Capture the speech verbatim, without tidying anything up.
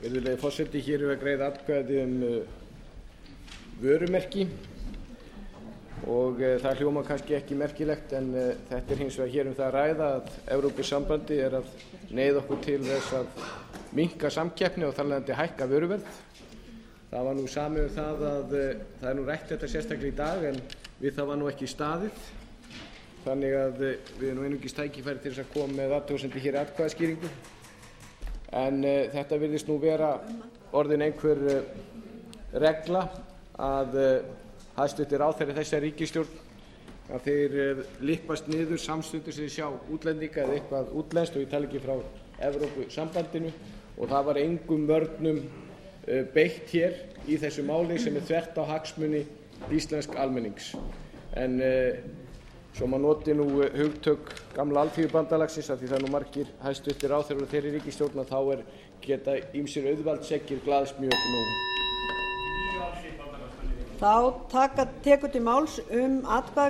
Virðulegi forseti, hér er að greiða atkvæði um vörumerki og það hljómar kannski ekki merkilegt en þetta er hins vegar hér um það að ræða að Evrópusambandið er að neyða okkur til þess að minnka samkeppni og þar af leiðandi hækka vöruverð. Það var nú samið um það að það er nú rætt þetta sérstaklega í dag en við það var nú ekki staðið. Þannig að við erum nú einungis tækifæri til þess að koma með athugasemdir hér í atkvæðaskýringu. En uh, þetta virðist nú vera orðin einhver uh, regla að uh, hæstvirtir ráðherrar þessar ríkisstjórn að þeir uh, lyppast niður samstundis sem þeir sjá útlendinga eða eitthvað útlenskt og ég tala ekki frá Evrópusambandinu og það var engum vörnum uh, beitt hér í þessu máli sem er þvert á hagsmuni íslensk almennings. En uh, svo maður noti nú hugtök gamla alþýðubandalagsins af því það er nú margir hæstvirtir ráðherrar og þeirri ríkisstjórnar þá er geta ýmsir auðvaldseggir glaðst mjög nú. Þá taka, tekur til máls um atkvæði